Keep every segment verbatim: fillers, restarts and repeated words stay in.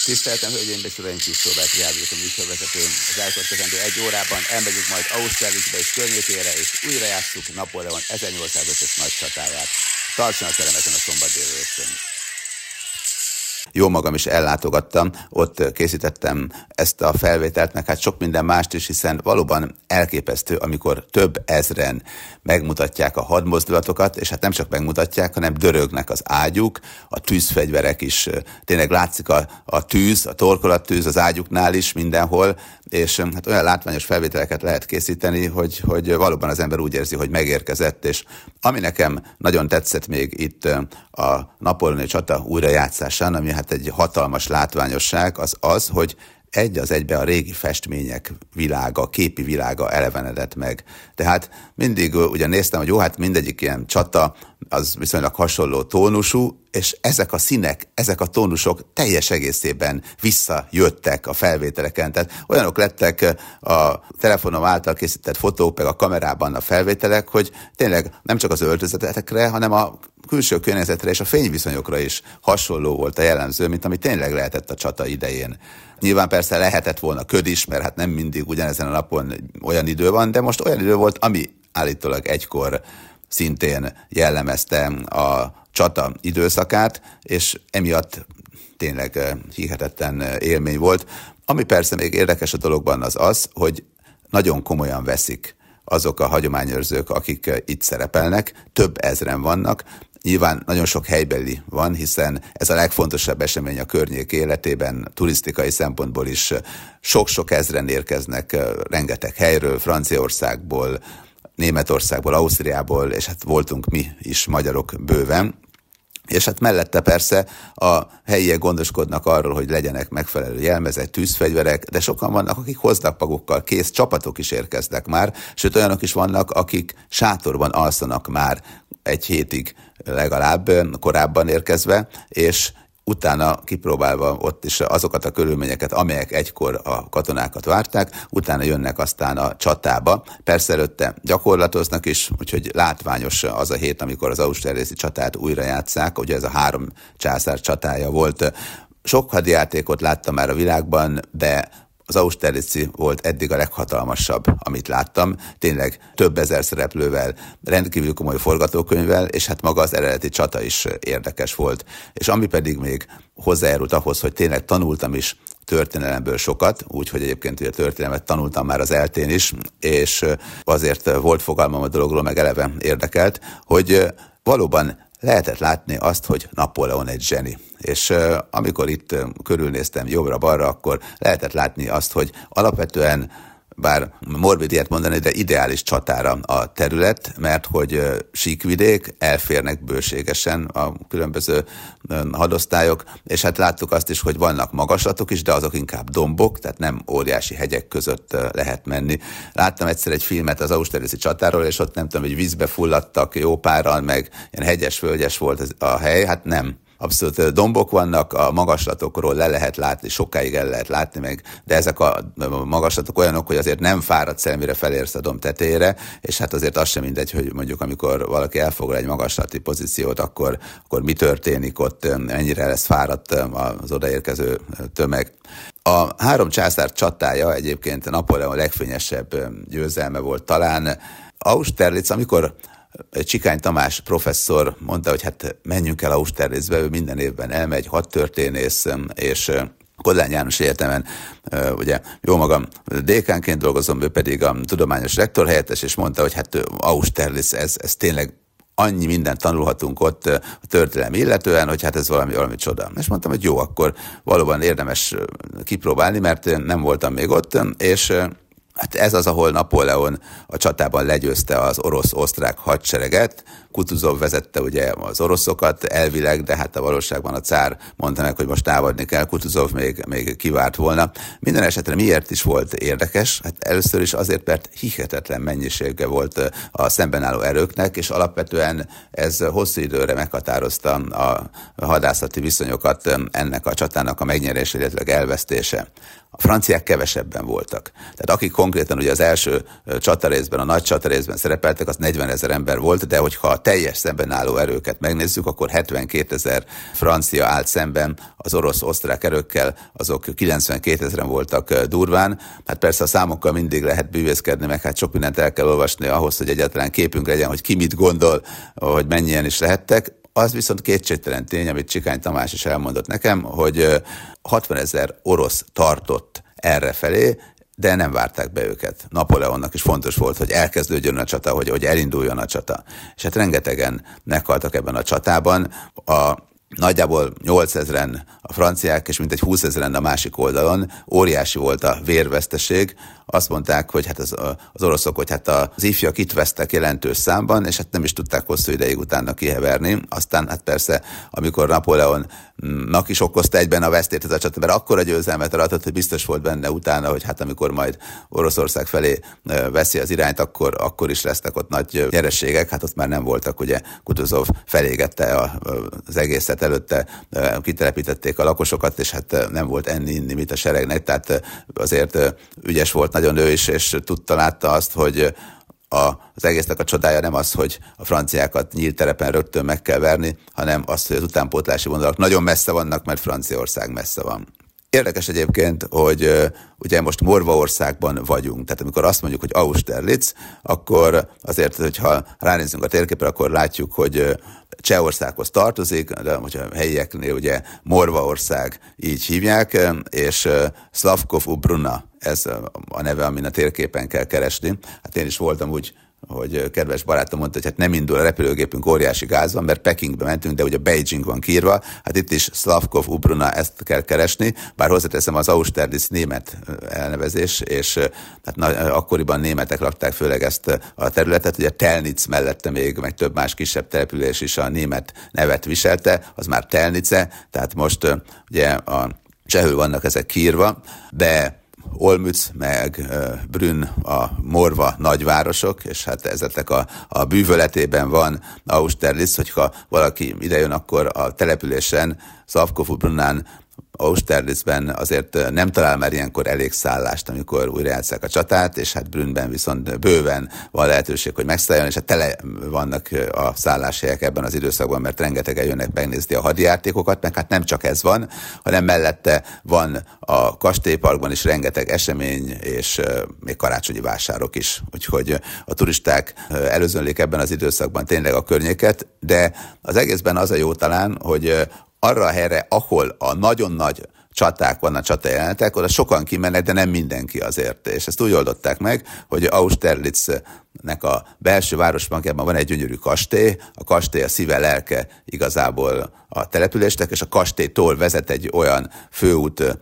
Tiszteltem, hölgyeim és uraim, Kis Róbert Rádióton műsorvezető. Az elkövetkezendő egy órában elmegyünk majd Ausztráliába és környékére, és újra játsszuk Napóleon ezernyolcszázötös nagy csatáját. Tartsanak velem ezen a szombat délelőttön. Jó magam is ellátogattam, ott készítettem ezt a felvételt, meg hát sok minden mást is, hiszen valóban elképesztő, amikor több ezren megmutatják a hadmozdulatokat, és hát nem csak megmutatják, hanem dörögnek az ágyuk, a tűzfegyverek is, tényleg látszik a, a tűz, a torkolattűz az ágyuknál is mindenhol, és hát olyan látványos felvételeket lehet készíteni, hogy, hogy valóban az ember úgy érzi, hogy megérkezett, és ami nekem nagyon tetszett még itt a napóleoni csata újrajátszásán, ami hát egy hatalmas látványosság, az az, hogy egy az egybe a régi festmények világa, képi világa elevenedett meg. Tehát mindig ugye néztem, hogy jó, hát mindegyik ilyen csata, az viszonylag hasonló tónusú, és ezek a színek, ezek a tónusok teljes egészében visszajöttek a felvételeken. Tehát olyanok lettek a telefonom által készített fotók, meg a kamerában a felvételek, hogy tényleg nem csak az öltözetekre, hanem a külső környezetre és a fényviszonyokra is hasonló volt a jellemző, mint ami tényleg lehetett a csata idején. Nyilván persze lehetett volna köd is, mert hát nem mindig ugyanezen a napon olyan idő van, de most olyan idő volt, ami állítólag egykor szintén jellemezte a csata időszakát, és emiatt tényleg hihetetlen élmény volt. Ami persze még érdekes a dologban az az, hogy nagyon komolyan veszik azok a hagyományőrzők, akik itt szerepelnek, több ezren vannak. Nyilván nagyon sok helybeli van, hiszen ez a legfontosabb esemény a környék életében, turisztikai szempontból is sok-sok ezren érkeznek rengeteg helyről, Franciaországból, Németországból, Ausztriából, és hát voltunk mi is magyarok bőven. És hát mellette persze a helyiek gondoskodnak arról, hogy legyenek megfelelő jelmezett tűzfegyverek, de sokan vannak, akik hoznak magukkal, kész csapatok is érkeznek már, sőt olyanok is vannak, akik sátorban alszanak már egy hétig legalább korábban érkezve, és utána kipróbálva ott is azokat a körülményeket, amelyek egykor a katonákat várták, utána jönnek aztán a csatába. Persze előtte gyakorlatoznak is, úgyhogy látványos az a hét, amikor az ausztráliai csatát újra játsszák, ugye ez a három császár csatája volt. Sok hadjátékot láttam már a világban, de az Austerlitz volt eddig a leghatalmasabb, amit láttam. Tényleg több ezer szereplővel, rendkívül komoly forgatókönyvvel, és hát maga az eredeti csata is érdekes volt. És ami pedig még hozzájárult ahhoz, hogy tényleg tanultam is történelemből sokat, úgyhogy egyébként ugye történelmet tanultam már az eltén is, és azért volt fogalmam a dologról, meg eleve érdekelt, hogy valóban lehetett látni azt, hogy Napóleon egy zseni. És uh, amikor itt uh, körülnéztem jobbra-balra, akkor lehetett látni azt, hogy alapvetően, bár morbid ilyet mondani, de ideális csatára a terület, mert hogy uh, síkvidék, elférnek bőségesen a különböző uh, hadosztályok, és hát láttuk azt is, hogy vannak magaslatok is, de azok inkább dombok, tehát nem óriási hegyek között uh, lehet menni. Láttam egyszer egy filmet az ausztráliai csatáról, és ott nem tudom, hogy vízbe fulladtak jó páran, meg ilyen hegyes-völgyes volt a hely, hát nem. Abszolút dombok vannak, a magaslatokról le lehet látni, sokáig el lehet látni meg, de ezek a magaslatok olyanok, hogy azért nem fáradsz el, mire felérsz a domb tetejére, és hát azért az sem mindegy, hogy mondjuk amikor valaki elfoglal egy magaslati pozíciót, akkor, akkor mi történik ott, mennyire lesz fáradt az odaérkező tömeg. A három császár csatája egyébként Napóleon legfényesebb győzelme volt talán. Austerlitz, amikor Csikány Tamás professzor mondta, hogy hát menjünk el Austerlitzbe, ő minden évben elmegy, hadtörténész, és Kodály János Egyetemen, ugye jó magam dékánként dolgozom, ő pedig a tudományos rektor helyettes, és mondta, hogy hát Austerlitz, ez, ez tényleg annyi mindent tanulhatunk ott a történelmi illetően, hogy hát ez valami, valami csoda. És mondtam, hogy jó, akkor valóban érdemes kipróbálni, mert nem voltam még ott, és hát ez az, ahol Napóleon a csatában legyőzte az orosz-osztrák hadsereget. Kutuzov vezette ugye az oroszokat elvileg, de hát a valóságban a cár mondta meg, hogy most támadni kell, Kutuzov még, még kivárt volna. Minden esetre miért is volt érdekes? Hát először is azért, mert hihetetlen mennyisége volt a szemben álló erőknek, és alapvetően ez hosszú időre meghatározta a hadászati viszonyokat, ennek a csatának a megnyerése, illetve elvesztése. A franciák kevesebben voltak. Tehát akik konkrétan ugye az első csatarészben, a nagy csatarészben szerepeltek, az negyvenezer ember volt, de hogyha teljes szembenálló erőket megnézzük, akkor hetvenkétezer francia állt szemben az orosz-osztrák erőkkel, azok kilencvenkétezren voltak durván. Hát persze a számokkal mindig lehet bűvészkedni, meg hát sok mindent el kell olvasni ahhoz, hogy egyáltalán képünk legyen, hogy ki mit gondol, hogy mennyien is lehettek. Az viszont kétségtelen tény, amit Csikány Tamás is elmondott nekem, hogy hatvanezer orosz tartott errefelé, de nem várták be őket. Napóleonnak is fontos volt, hogy elkezdődjön a csata, hogy, hogy elinduljon a csata. És hát rengetegen meghaltak ebben a csatában. A Nagyjából nyolcezren a franciák, és mintegy húszezren a másik oldalon. Óriási volt a vérveszteség. Azt mondták, hogy hát az, az oroszok, hogy hát az ifjak itt vesztek jelentős számban, és hát nem is tudták hosszú ideig utána kiheverni. Aztán hát persze, amikor Napóleonnak is okozta egyben a vesztét ez a csata, mert akkora győzelmet aratott, hogy biztos volt benne utána, hogy hát amikor majd Oroszország felé veszi az irányt, akkor, akkor is lesznek ott nagy nyereségek. Hát ott már nem voltak, ugye Kutuzov felégette az egészet, előtte kitelepítették a lakosokat, és hát nem volt enni-inni mit a seregnek, tehát azért ügyes volt nagyon ő is, és tudta, látta azt, hogy a, az egésznek a csodája nem az, hogy a franciákat nyílt terepen rögtön meg kell verni, hanem az, hogy az utánpótlási vonalak nagyon messze vannak, mert Franciaország messze van. Érdekes egyébként, hogy uh, ugye most Morvaországban vagyunk, tehát amikor azt mondjuk, hogy Austerlitz, akkor azért, hogyha ránézzünk a térképre, akkor látjuk, hogy uh, Csehországhoz tartozik, de hogyha a helyieknél ugye Morvaország így hívják, és uh, Slavkov-u-Brunna, ez a neve, amin a térképen kell keresni. Hát én is voltam úgy, hogy kedves barátom mondta, hogy hát nem indul a repülőgépünk, óriási gáz van, mert Pekingbe mentünk, de ugye Beijing van kiírva, hát itt is Slavkov-u-Brunna, ezt kell keresni, bár hozzáteszem, az Austerlitz német elnevezés, és hát na, akkoriban németek lakták főleg ezt a területet, ugye Telnitz mellette még, meg több más kisebb település is a német nevet viselte, az már Telnice, tehát most ugye a csehül vannak ezek kiírva, de Olmütz meg Brünn a Morva nagyvárosok, és hát ezeknek a, a bűvöletében van Austerlitz, hogyha valaki idejön, akkor a településen, Slavkov-u-Brunnán, Austerlitzben azért nem talál már ilyenkor elég szállást, amikor újrajátsszák a csatát, és hát Brünnben viszont bőven van lehetőség, hogy megszálljon, és hát tele vannak a szálláshelyek ebben az időszakban, mert rengetegen jönnek megnézni a hadijátékokat, meg hát nem csak ez van, hanem mellette van a kastélyparkban is rengeteg esemény, és még karácsonyi vásárok is. Úgyhogy a turisták előzönlik ebben az időszakban tényleg a környéket, de az egészben az a jó talán, hogy arra a helyre, ahol a nagyon nagy csaták vannak, csatajelenetek, oda sokan kimennek, de nem mindenki azért. És ezt úgy oldották meg, hogy Austerlitznek a belső városbankjában van egy gyönyörű kastély, a kastély a szíve, lelke igazából a településnek, és a kastélytól vezet egy olyan főút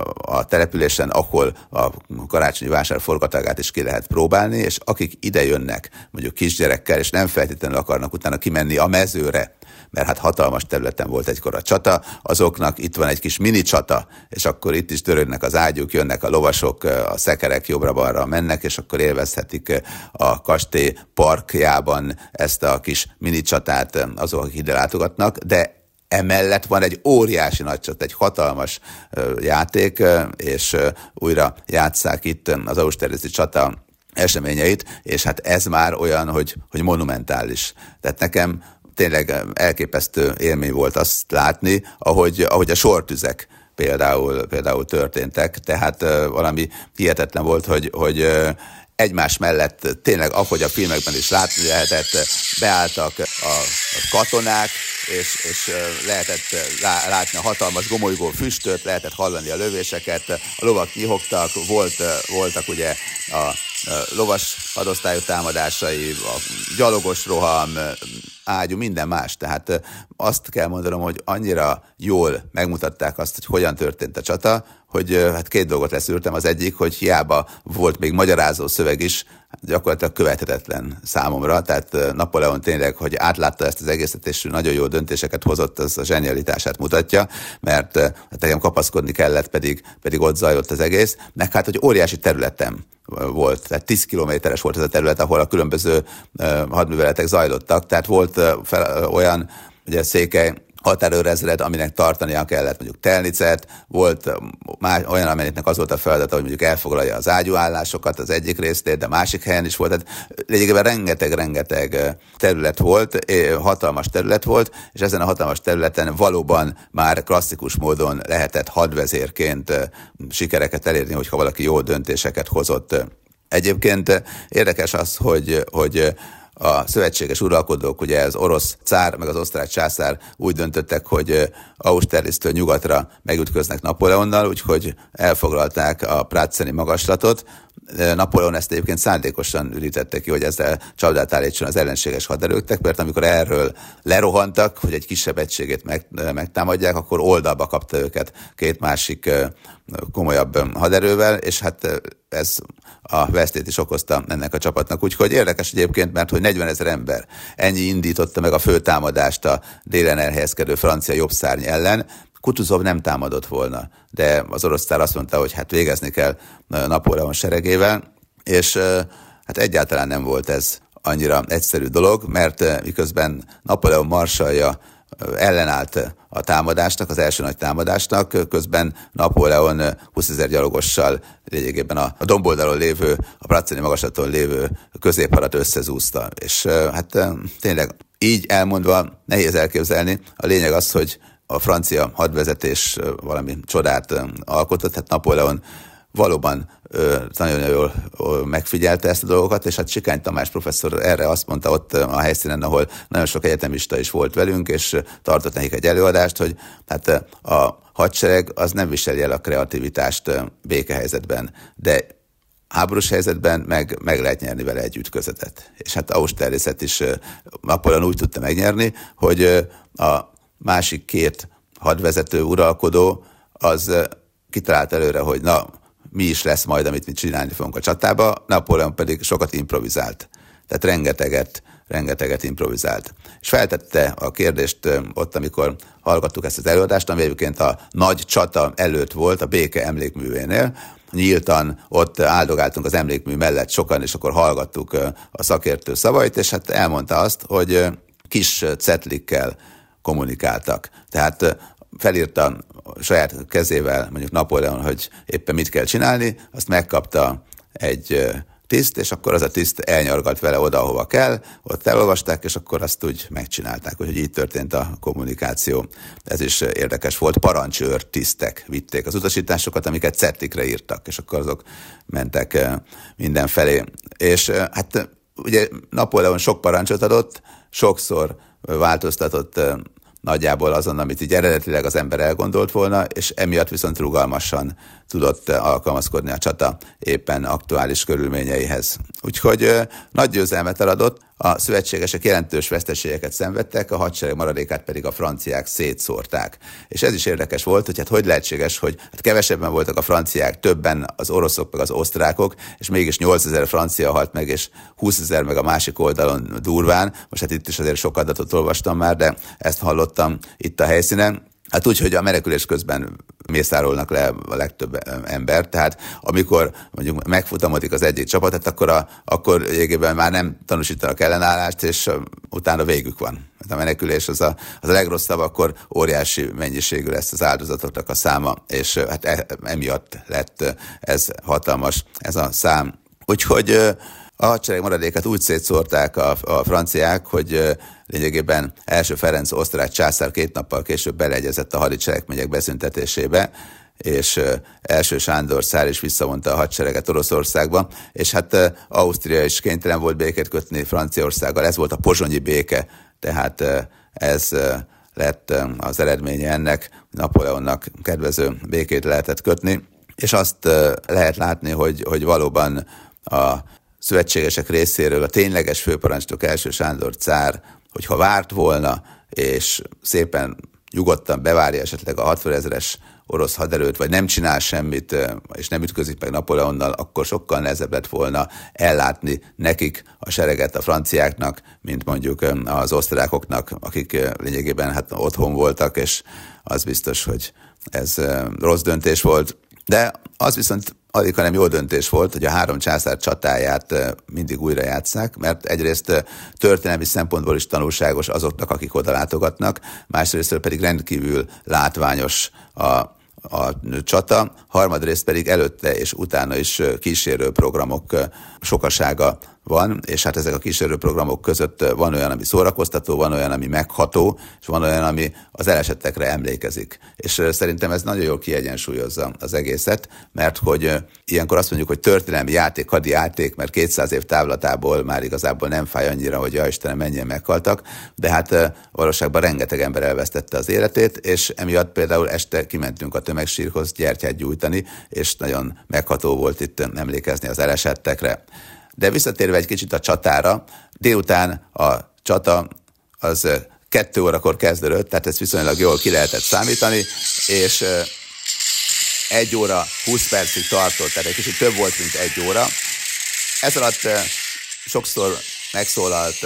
a településen, ahol a karácsonyi vásár forgatagát is ki lehet próbálni, és akik ide jönnek, mondjuk kisgyerekkel, és nem feltétlenül akarnak utána kimenni a mezőre, mert hát hatalmas területen volt egykor a csata, azoknak itt van egy kis mini csata, és akkor itt is dörögnek az ágyuk, jönnek a lovasok, a szekerek jobbra-balra mennek, és akkor élvezhetik a kastély parkjában ezt a kis mini csatát azok, akik ide látogatnak, de emellett van egy óriási nagy csata, egy hatalmas játék, és újra játsszák itt az Austerlitzi csata eseményeit, és hát ez már olyan, hogy, hogy monumentális. Tehát nekem tényleg elképesztő élmény volt azt látni, ahogy, ahogy a sortüzek például, például történtek, tehát uh, valami hihetetlen volt, hogy, hogy uh, egymás mellett tényleg, ahogy a filmekben is látni lehetett, beálltak a, a katonák, és, és lehetett látni a hatalmas gomolygó füstöt, lehetett hallani a lövéseket, a lovak nyihogtak, volt, voltak ugye a lovas hadosztályú támadásai, a gyalogos roham, ágyú, minden más. Tehát azt kell mondanom, hogy annyira jól megmutatták azt, hogy hogyan történt a csata, hogy hát két dolgot leszűrtem. Az egyik, hogy hiába volt még magyarázó szöveg is, gyakorlatilag követhetetlen számomra. Tehát Napóleon tényleg, hogy átlátta ezt az egészet, és nagyon jó döntéseket hozott, az a zsenialitását mutatja, mert hát nekem kapaszkodni kellett, pedig, pedig ott zajlott az egész. Meg hát, hogy óriási területem volt, tehát tíz kilométeres volt ez a terület, ahol a különböző hadműveletek zajlottak, tehát volt fel, olyan ugye Székely határőrezred, aminek tartania kellett mondjuk Telnicet, volt más, olyan, amelynek az volt a feladata, hogy mondjuk elfoglalja az ágyúállásokat az egyik résznél, de másik helyen is volt. Tehát lényegében rengeteg-rengeteg terület volt, hatalmas terület volt, és ezen a hatalmas területen valóban már klasszikus módon lehetett hadvezérként sikereket elérni, hogyha valaki jó döntéseket hozott. Egyébként érdekes az, hogy, hogy a szövetséges uralkodók, ugye az orosz cár, meg az osztrák császár úgy döntöttek, hogy Austerlitztől nyugatra megütköznek Napóleonnal, úgyhogy elfoglalták a Pratzeni magaslatot. Napóleon ezt egyébként szándékosan ürítette ki, hogy ezzel csapdát állítson az ellenséges haderőknek, mert amikor erről lerohantak, hogy egy kisebb egységét meg, megtámadják, akkor oldalba kapta őket két másik komolyabb haderővel, és hát ez a vesztét is okozta ennek a csapatnak. Úgyhogy érdekes egyébként, mert hogy negyvenezer ember ennyi indította meg a főtámadást a délen elhelyezkedő francia jobbszárny ellen. Kutuzov nem támadott volna, de az orosz cár azt mondta, hogy hát végezni kell Napóleon seregével, és hát egyáltalán nem volt ez annyira egyszerű dolog, mert miközben Napóleon marsalja ellenállt a támadásnak, az első nagy támadásnak, közben Napóleon húszezer gyalogossal lényegében a domboldalon lévő, a Pratzeni magaslaton lévő középhadat összezúzta. És hát tényleg így elmondva nehéz elképzelni. A lényeg az, hogy a francia hadvezetés valami csodát alkotott, tehát Napóleon valóban nagyon jól megfigyelte ezt a dolgokat, és hát Sikány Tamás professzor erre azt mondta ott a helyszínen, ahol nagyon sok egyetemista is volt velünk, és tartott nekik egy előadást, hogy hát a hadsereg az nem viseli el a kreativitást békehelyzetben, de háborús helyzetben meg, meg lehet nyerni vele egy ütközetet. És hát Austerlitzet is Napóleon úgy tudta megnyerni, hogy a másik két hadvezető, uralkodó az kitalált előre, hogy na, mi is lesz majd, amit mi csinálni fogunk a csatába, Napóleon pedig sokat improvizált. Tehát rengeteget, rengeteget improvizált. És feltette a kérdést ott, amikor hallgattuk ezt az előadást, ami egyébként a nagy csata előtt volt, a béke emlékművénél. Nyíltan ott áldogáltunk az emlékmű mellett sokan, és akkor hallgattuk a szakértő szavait, és hát elmondta azt, hogy kis cetlikkel kommunikáltak. Tehát felírta saját kezével mondjuk Napóleon, hogy éppen mit kell csinálni, azt megkapta egy tiszt, és akkor az a tiszt elnyargalt vele oda, ahova kell, ott elolvasták, és akkor azt úgy megcsinálták, hogy így történt a kommunikáció. Ez is érdekes volt, parancsőr tisztek vitték az utasításokat, amiket cetlikre írtak, és akkor azok mentek mindenfelé. És hát ugye Napóleon sok parancsot adott, sokszor változtatott nagyjából azon, amit így eredetileg az ember elgondolt volna, és emiatt viszont rugalmasan tudott alkalmazkodni a csata éppen aktuális körülményeihez. Úgyhogy nagy győzelmet eladott, a szövetségesek jelentős veszteségeket szenvedtek, a hadsereg maradékát pedig a franciák szétszórták. És ez is érdekes volt, hogy hát hogy lehetséges, hogy hát kevesebben voltak a franciák, többen az oroszok meg az osztrákok, és mégis nyolcezer francia halt meg, és húszezer meg a másik oldalon durván. Most hát itt is azért sok adatot olvastam már, de ezt hallottam itt a helyszínen. Hát úgy, hogy a menekülés közben mészárolnak le a legtöbb ember, tehát amikor mondjuk megfutamodik az egyik csapat, akkor, a, akkor végében már nem tanúsítanak ellenállást, és utána végük van. A menekülés az a, az a legrosszabb, akkor óriási mennyiségű lesz az áldozatoknak a száma, és hát emiatt lett ez hatalmas, ez a szám. Úgyhogy a hadsereg maradékát úgy szétszórták a, a franciák, hogy lényegében első Ferenc osztrák császár két nappal később beleegyezett a hadicselekmények beszüntetésébe, és első Sándor cár is visszavonta a hadsereget Oroszországba, és hát Ausztria is kénytelen volt békét kötni Franciaországgal, ez volt a pozsonyi béke, tehát ez lett az eredménye ennek, Napóleonnak kedvező békét lehetett kötni, és azt lehet látni, hogy, hogy valóban a szövetségesek részéről a tényleges főparancsnok első Sándor cár, hogyha várt volna, és szépen nyugodtan bevárja esetleg a hatvanezeres orosz haderőt, vagy nem csinál semmit, és nem ütközik meg Napóleonnal, akkor sokkal nehezebb lett volna ellátni nekik a sereget a franciáknak, mint mondjuk az osztrákoknak, akik lényegében hát otthon voltak, és az biztos, hogy ez rossz döntés volt. De az viszont alig, hanem jó döntés volt, hogy a három császár csatáját mindig újra játsszák, mert egyrészt történelmi szempontból is tanulságos azoknak, akik oda látogatnak, másrészt pedig rendkívül látványos a, a csata, harmadrészt pedig előtte és utána is kísérő programok sokasága van, és hát ezek a kísérő programok között van olyan, ami szórakoztató, van olyan, ami megható, és van olyan, ami az elesettekre emlékezik. És szerintem ez nagyon jól kiegyensúlyozza az egészet, mert hogy ilyenkor azt mondjuk, hogy történelmi játék, hadi játék, mert kétszáz év távlatából már igazából nem fáj annyira, hogy ja Istenem, mennyien meghaltak, de hát valóságban rengeteg ember elvesztette az életét, és emiatt például este kimentünk a tömegsírhoz gyertyát gyújtani, és nagyon megható volt itt emlékezni az elesettekre. De visszatérve egy kicsit a csatára, délután a csata az kettő órakor kezdődött, tehát ezt viszonylag jól ki lehetett számítani, és egy óra húsz percig tartott, tehát egy kicsit több volt, mint egy óra. Ez alatt sokszor megszólalt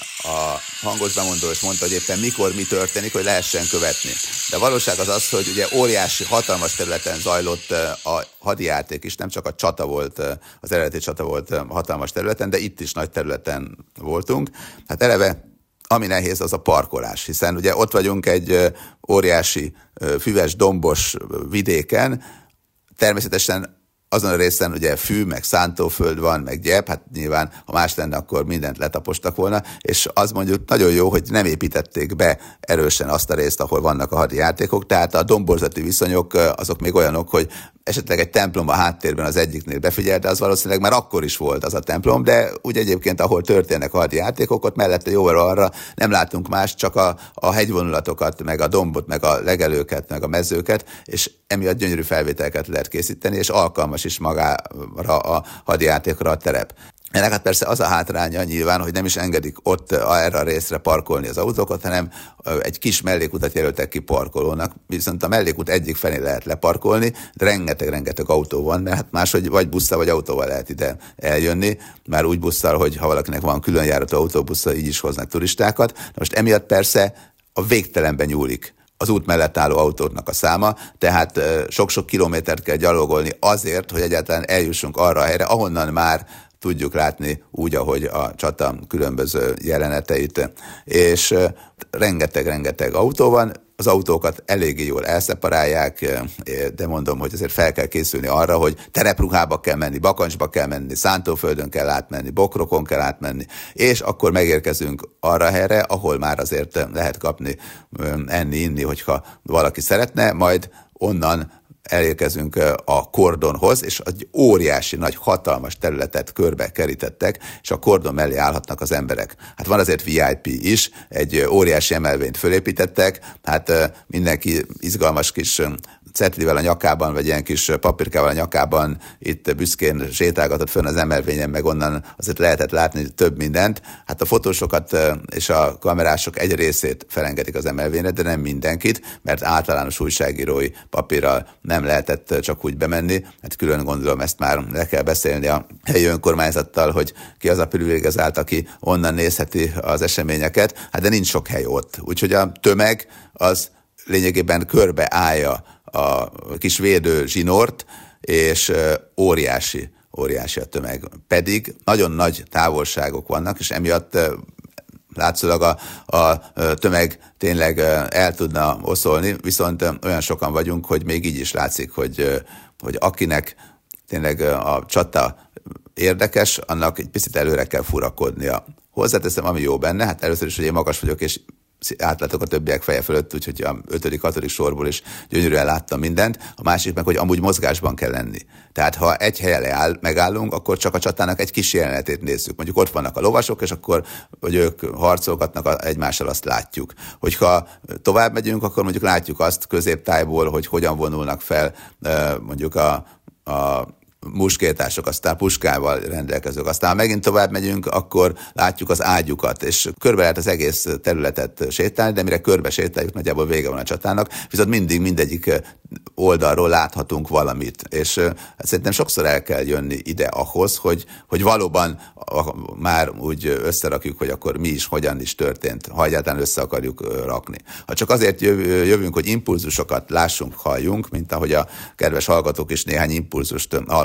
a hangos bemondó, és mondta, hogy éppen mikor mi történik, hogy lehessen követni. De a valóság az az, hogy ugye óriási, hatalmas területen zajlott a hadijáték is, nem csak a csata volt, az eredeti csata volt hatalmas területen, de itt is nagy területen voltunk. Hát eleve, ami nehéz, az a parkolás, hiszen ugye ott vagyunk egy óriási, füves, dombos vidéken, természetesen azon a részen ugye fű, meg szántóföld van, meg gyep, hát nyilván, ha más lenne, akkor mindent letapostak volna, és az mondjuk nagyon jó, hogy nem építették be erősen azt a részt, ahol vannak a hadi játékok, tehát a domborzati viszonyok azok még olyanok, hogy esetleg egy templom a háttérben az egyiknél befigyelt, de az valószínűleg már akkor is volt az a templom, de úgy egyébként, ahol történnek a hadi játékok, ott mellette jóval arra nem látunk más, csak a, a hegyvonulatokat, meg a dombot, meg a legelőket, meg a mezőket, és emiatt gyönyörű felvételeket lehet készíteni, és alkalmas is magára a hadi játékra a terep. Ennek hát persze az a hátránya nyilván, hogy nem is engedik ott erre a részre parkolni az autókat, hanem egy kis mellékutat jelöltek ki parkolónak, viszont a mellékút egyik felé lehet leparkolni, de rengeteg-rengeteg autó van, mert hát máshogy vagy busszal, vagy autóval lehet ide eljönni, már úgy busszal, hogy ha valakinek van különjáratú autóbusszal, így is hoznak turistákat. Na most emiatt persze a végtelenben nyúlik az út mellett álló autóknak a száma, tehát sok-sok kilométert kell gyalogolni azért, hogy egyáltalán eljussunk arra a helyre, ahonnan már tudjuk látni úgy, ahogy a csata különböző jeleneteit. És rengeteg-rengeteg autó van, az autókat eléggé jól elszeparálják, de mondom, hogy azért fel kell készülni arra, hogy terepruhába kell menni, bakancsba kell menni, szántóföldön kell átmenni, bokrokon kell átmenni, és akkor megérkezünk arra a helyre, ahol már azért lehet kapni, enni, inni, hogyha valaki szeretne, majd onnan elérkezünk a kordonhoz, és egy óriási, nagy, hatalmas területet körbe kerítettek, és a kordon mellé állhatnak az emberek. Hát van azért vé i pé is, egy óriási emelvényt fölépítettek, hát mindenki izgalmas kis cetlivel a nyakában, vagy ilyen kis papírkával a nyakában itt büszkén sétálgatott fönn az emelvényen, meg onnan azért lehetett látni több mindent. Hát a fotósokat és a kamerások egy részét felengedik az emelvényre, de nem mindenkit, mert általános újságírói papírral nem lehetett csak úgy bemenni. Hát külön gondolom, ezt már le kell beszélni a helyi önkormányzattal, hogy ki az a privilegizált, aki onnan nézheti az eseményeket. Hát de nincs sok hely ott. Úgyhogy a tömeg az lényegében körbe állja a kis védő zsinort, és óriási, óriási a tömeg. Pedig nagyon nagy távolságok vannak, és emiatt látszólag a, a tömeg tényleg el tudna oszolni, viszont olyan sokan vagyunk, hogy még így is látszik, hogy, hogy akinek tényleg a csata érdekes, annak egy picit előre kell furakodnia. Hozzáteszem, ami jó benne, hát először is, hogy én magas vagyok, és átlátok a többiek feje fölött, úgyhogy a ötödik, hatodik sorból is gyönyörűen láttam mindent. A másik meg, hogy amúgy mozgásban kell lenni. Tehát ha egy helyen leáll, megállunk, akkor csak a csatának egy kis jelenetét nézzük. Mondjuk ott vannak a lovasok, és akkor, hogy ők harcolgatnak egymással, azt látjuk. Hogyha tovább megyünk, akkor mondjuk látjuk azt középtájból, hogy hogyan vonulnak fel mondjuk a, a muskétások, aztán puskával rendelkezők. Aztán ha megint tovább megyünk, akkor látjuk az ágyukat, és körbe lehet az egész területet sétálni, de mire körbe sétáljuk, nagyjából vége van a csatának, viszont mindig mindegyik oldalról láthatunk valamit. És hát szerintem sokszor el kell jönni ide ahhoz, hogy, hogy valóban már úgy összerakjuk, hogy akkor mi is, hogyan is történt, ha egyáltalán össze akarjuk rakni. Ha csak azért jövünk, hogy impulzusokat lássunk, halljunk, mint ahogy a kedves hallgatók is néhány impulzust hallhatnak,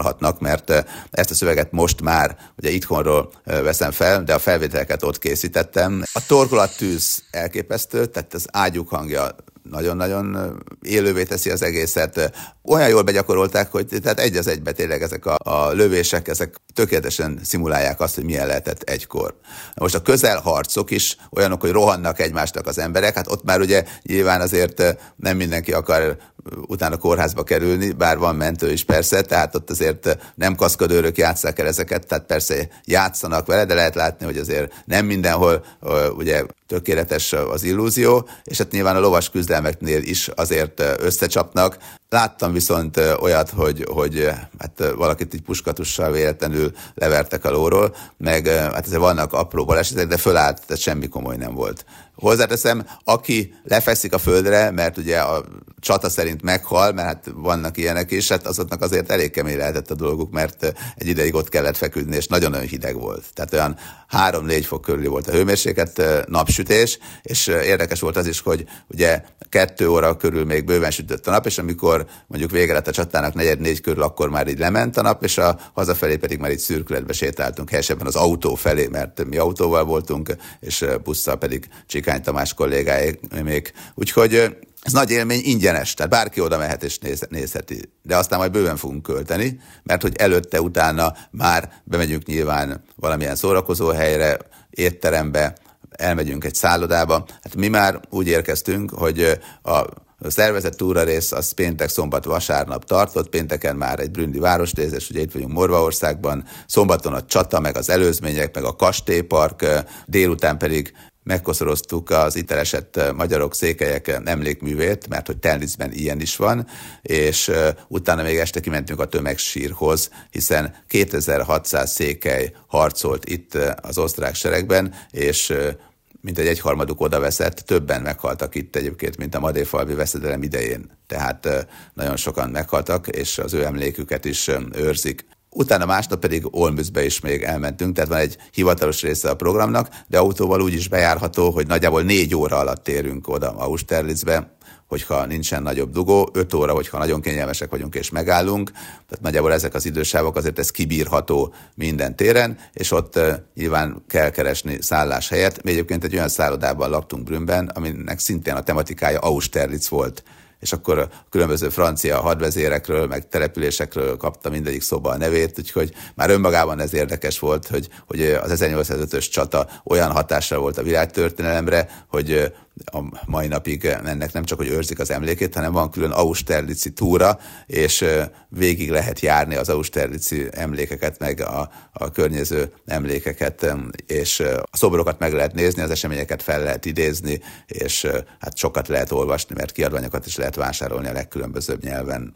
hallhatnak, mert ezt a szöveget most már ugye itthonról veszem fel, de a felvételeket ott készítettem. A torkolattűz elképesztő, tehát az ágyuk hangja nagyon-nagyon élővé teszi az egészet. Olyan jól begyakorolták, hogy tehát egy az egybe tényleg ezek a, a lövések, ezek tökéletesen szimulálják azt, hogy milyen lehetett egykor. Most a közelharcok is olyanok, hogy rohannak egymásnak az emberek, hát ott már ugye nyilván azért nem mindenki akar utána kórházba kerülni, bár van mentő is persze, tehát ott azért nem kaszkadőrök játsszák el ezeket, tehát persze játszanak vele, de lehet látni, hogy azért nem mindenhol ugye tökéletes az illúzió, és hát nyilván a lovas küzdelmeknél is azért összecsapnak. Láttam viszont olyat, hogy, hogy hát valakit így puskatussal véletlenül levertek a lóról, meg hát azért vannak apró balesetek, de fölállt, tehát semmi komoly nem volt. Hozzáteszem, aki lefeszik a földre, mert ugye a csata szerint meghal, mert hát vannak ilyenek is, hát azoknak azért elég kemény lehetett a dolguk, mert egy ideig ott kellett feküdni, és nagyon-nagyon hideg volt. Tehát olyan három-négy fok körül volt a hőmérséklet, napsütés, és érdekes volt az is, hogy ugye kettő óra körül még bőven sütött a nap, és amikor mondjuk vége lett a csatának negyed-négy körül, akkor már így lement a nap, és a hazafelé pedig már így szürkületbe sétáltunk, helyesebben az autó felé, mert mi autóval voltunk, és busszal pedig Csikány Tamás kollégáik. Úgyhogy ez nagy élmény, ingyenes, tehát bárki oda mehet és néz, nézheti. De aztán majd bőven fogunk költeni, mert hogy előtte, utána már bemegyünk nyilván valamilyen szórakozó helyre, étterembe, elmegyünk egy szállodába. Hát mi már úgy érkeztünk, hogy a A szervezett túrarész az péntek, szombat, vasárnap tartott, pénteken már egy brünni városnézés, ugye itt vagyunk Morvaországban, szombaton a csata, meg az előzmények, meg a kastélypark, délután pedig megkoszoroztuk az itt elesett magyarok, székelyek emlékművét, mert hogy Telniszben ilyen is van, és utána még este kimentünk a tömegsírhoz, hiszen kétezer-hatszáz székely harcolt itt az osztrák seregben, és mintegy egyharmaduk oda veszett, többen meghaltak itt egyébként, mint a madéfalvi veszedelem idején. Tehát nagyon sokan meghaltak, és az ő emléküket is őrzik. Utána másnap pedig Olmützbe is még elmentünk, tehát van egy hivatalos része a programnak, de autóval úgy is bejárható, hogy nagyjából négy óra alatt érünk oda Austerlitzbe, hogyha nincsen nagyobb dugó, öt óra, hogyha nagyon kényelmesek vagyunk és megállunk, tehát nagyjából ezek az idősávok, azért ez kibírható minden téren, és ott uh, nyilván kell keresni szálláshelyet. Mi egyébként egy olyan szállodában laktunk Brünnben, aminek szintén a tematikája Austerlitz volt, és akkor a különböző francia hadvezérekről, meg településekről kapta mindegyik szoba a nevét, úgyhogy már önmagában ez érdekes volt, hogy, hogy az ezernyolcszázötös csata olyan hatással volt a világtörténelemre, hogy a mai napig ennek nem csak, hogy őrzik az emlékét, hanem van külön austerlitzi túra, és végig lehet járni az austerlitzi emlékeket, meg a, a környező emlékeket, és a szobrokat meg lehet nézni, az eseményeket fel lehet idézni, és hát sokat lehet olvasni, mert kiadványokat is lehet vásárolni a legkülönbözőbb nyelven.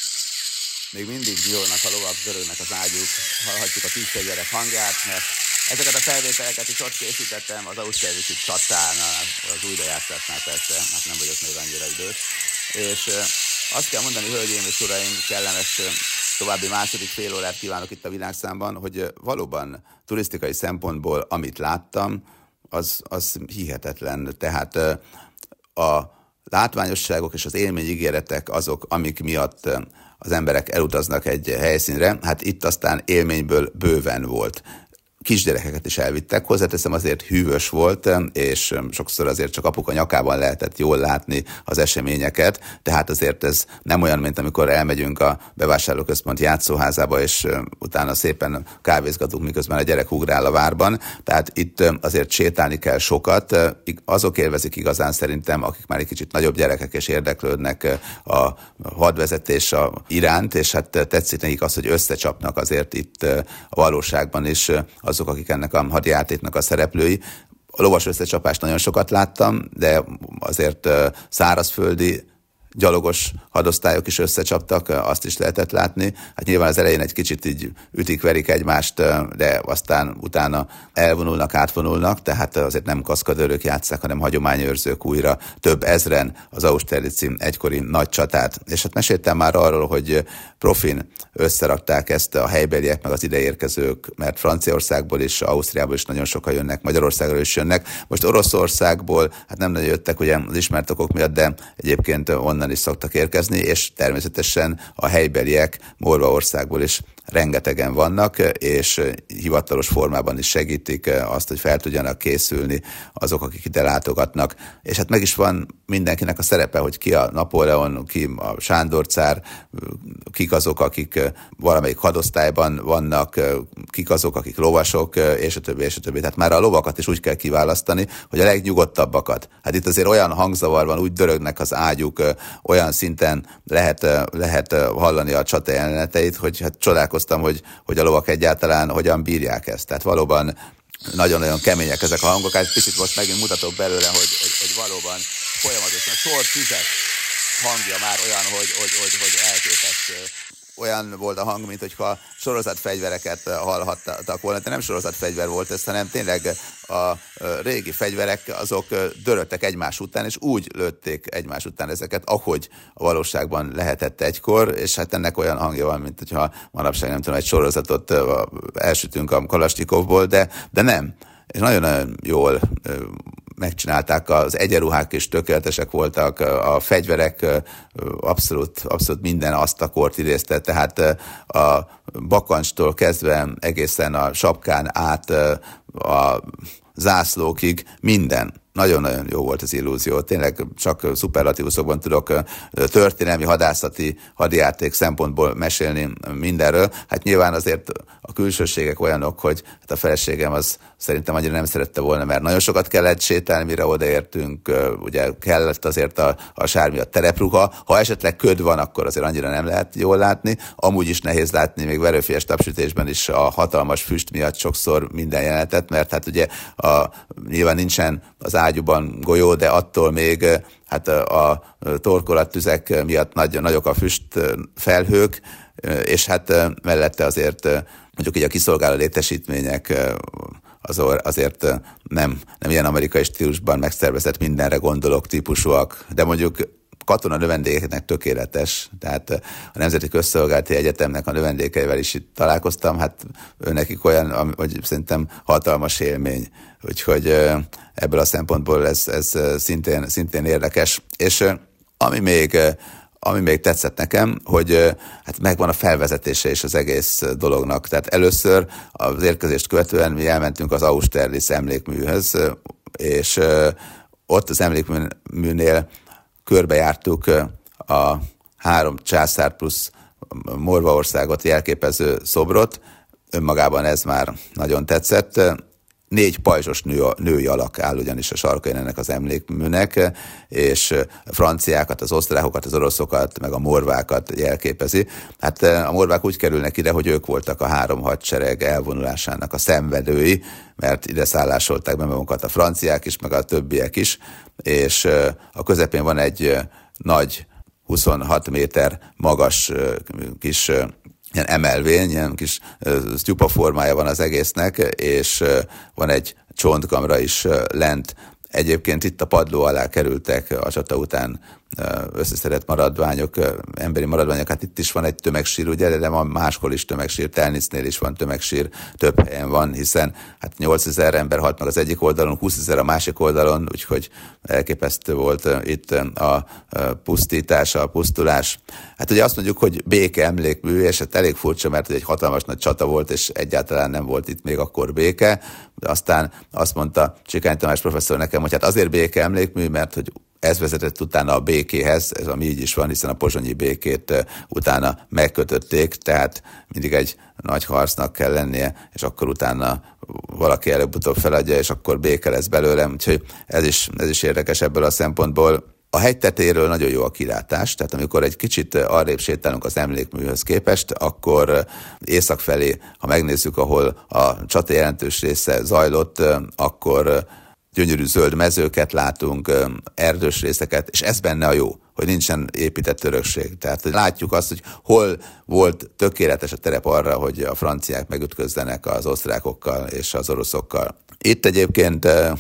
Még mindig nyílnak a lovak, zörögnek az ágyuk, hallhatjuk a tűzfegyverek hangját, mert ezeket a felvételeket is ott készítettem az auszterlitzi csatánál, az újrajátszásnál persze, hát nem vagyok még annyira idős. És azt kell mondani, hölgyeim és uraim, kellemes további második fél órát kívánok itt a Világszámban, hogy valóban turisztikai szempontból, amit láttam, az, az hihetetlen. Tehát a látványosságok és az élményigéretek azok, amik miatt az emberek elutaznak egy helyszínre, hát itt aztán élményből bőven volt. Kisgyerekeket is elvittek, hozzáteszem azért hűvös volt, és sokszor azért csak apuka nyakában lehetett jól látni az eseményeket, tehát azért ez nem olyan, mint amikor elmegyünk a bevásárlóközpont játszóházába, és utána szépen kávézgatunk, miközben a gyerek ugrál a várban, tehát itt azért sétálni kell sokat, azok élvezik igazán szerintem, akik már egy kicsit nagyobb gyerekek és érdeklődnek a hadvezetés iránt, és hát tetszik nekik az, hogy összecsapnak azért itt a valóságban is azok, akik ennek a hadjátéknak a szereplői. A lovas összecsapást nagyon sokat láttam, de azért szárazföldi gyalogos hadosztályok is összecsaptak, azt is lehetett látni. Hát nyilván az elején egy kicsit így ütik-verik egymást, de aztán utána elvonulnak, átvonulnak, tehát azért nem kaszkadőrök játsszák, hanem hagyományőrzők újra több ezren az austerlitzi egykori nagy csatát. És hát meséltem már arról, hogy profin összerakták ezt a helybeliek, meg az ideérkezők, mert Franciaországból is, Ausztriából is nagyon sokan jönnek, Magyarországról is jönnek. Most Oroszországból, hát nem nagyon jöttek ugye az ismert okok miatt, de egyébként onnan is szoktak érkezni, és természetesen a helybeliek Morvaországból is rengetegen vannak, és hivatalos formában is segítik azt, hogy fel tudjanak készülni azok, akik ide látogatnak. És hát meg is van mindenkinek a szerepe, hogy ki a Napóleon, ki a Sándor cár, kik azok, akik valamelyik hadosztályban vannak, kik azok, akik lovasok, és a többi, és a többi. Tehát már a lovakat is úgy kell kiválasztani, hogy a legnyugodtabbakat. Hát itt azért olyan hangzavar van, úgy dörögnek az ágyuk, olyan szinten lehet, lehet hallani a csata jeleneteit, hogy hát csodálkoztam, hogy, hogy a lovak egyáltalán hogyan bírják ezt. Tehát valóban nagyon-nagyon kemények ezek a hangok. Hát picit most megint mutatok belőle, hogy, hogy, hogy valóban folyamatosan sor tüzek hangja már olyan, hogy, hogy, hogy, hogy elképesztő. Olyan volt a hang, mint hogyha sorozatfegyvereket hallhattak volna, de nem sorozatfegyver volt ez, hanem tényleg a régi fegyverek azok dörögtek egymás után, és úgy lőtték egymás után ezeket, ahogy a valóságban lehetett egykor, és hát ennek olyan hangja van, mint hogyha manapság nem tudom, egy sorozatot elsütünk a Kalasnyikovból, de, de nem. És nagyon-nagyon jól megcsinálták, az egyenruhák is tökéletesek voltak, a fegyverek abszolút, abszolút minden azt a kort idézte, tehát a bakancstól kezdve egészen a sapkán át a zászlókig minden. Nagyon-nagyon jó volt az illúzió, tényleg csak szuperlatívuszokban tudok történelmi, hadászati, hadjáték szempontból mesélni mindenről. Hát nyilván azért a külsőségek olyanok, hogy hát a feleségem az szerintem annyira nem szerette volna, mert nagyon sokat kellett sétálni, mire odaértünk, ugye kellett azért a, a sár miatt terepruha. Ha esetleg köd van, akkor azért annyira nem lehet jól látni. Amúgy is nehéz látni, még verőfélyes tapsütésben is a hatalmas füst miatt sokszor minden jelenetet, mert hát ugye a, nyilván nincsen az ágyúban golyó, de attól még hát a torkolattüzek miatt nagy, nagyok a füst felhők, és hát mellette azért mondjuk így a kiszolgáló létesítmények azért nem, nem ilyen amerikai stílusban megszervezett mindenre gondolok típusúak, de mondjuk katona növendékeknek tökéletes, tehát a Nemzeti Közszolgálati Egyetemnek a növendékeivel is itt találkoztam, hát nekik olyan, hogy szerintem hatalmas élmény, úgyhogy ebből a szempontból ez, ez szintén, szintén érdekes. És ami még, ami még tetszett nekem, hogy hát megvan a felvezetése is az egész dolognak, tehát először az érkezést követően mi elmentünk az Austerlitz emlékműhöz, és ott az emlékműnél körbejártuk a három császár plusz Morvaországot jelképező szobrot, önmagában ez már nagyon tetszett. Négy pajzsos nő, női alak áll ugyanis a sarkain ennek az emlékműnek, és a franciákat, az osztrákokat, az oroszokat, meg a morvákat jelképezi. Hát a morvák úgy kerülnek ide, hogy ők voltak a három hadsereg elvonulásának a szenvedői, mert ide szállásolták be magukat a franciák is, meg a többiek is, és a közepén van egy nagy, huszonhat méter magas kis ilyen emelvény, ilyen kis sztyupa formája van az egésznek, és van egy csontkamra is lent. Egyébként itt a padló alá kerültek a csata után összeszedett maradványok, emberi maradványok, hát itt is van egy tömegsír, ugye, de van máshol is tömegsír, Telnisznél is van tömegsír, több helyen van, hiszen hát nyolcezer ember halt meg az egyik oldalon, húszezer a másik oldalon, úgyhogy elképesztő volt itt a pusztítás, a pusztulás. Hát ugye azt mondjuk, hogy béke emlékmű, és hát elég furcsa, mert egy hatalmas nagy csata volt, és egyáltalán nem volt itt még akkor béke, de aztán azt mondta Csikány Tamás professzor nekem, hogy hát azért béke emlékmű, mert hogy ez vezetett utána a békéhez, ez ami így is van, hiszen a pozsonyi békét utána megkötötték, tehát mindig egy nagy harcnak kell lennie, és akkor utána valaki előbb-utóbb feladja, és akkor béke lesz belőlem, úgyhogy ez is, ez is érdekes ebből a szempontból. A hegy tetejéről nagyon jó a kilátás, tehát amikor egy kicsit arrébb sétálunk az emlékműhöz képest, akkor észak felé, ha megnézzük, ahol a csata jelentős része zajlott, akkor gyönyörű zöld mezőket látunk, erdős részeket, és ez benne a jó, hogy nincsen épített örökség. Tehát hogy látjuk azt, hogy hol volt tökéletes a terep arra, hogy a franciák megütközzenek az osztrákokkal és az oroszokkal. Itt egyébként a,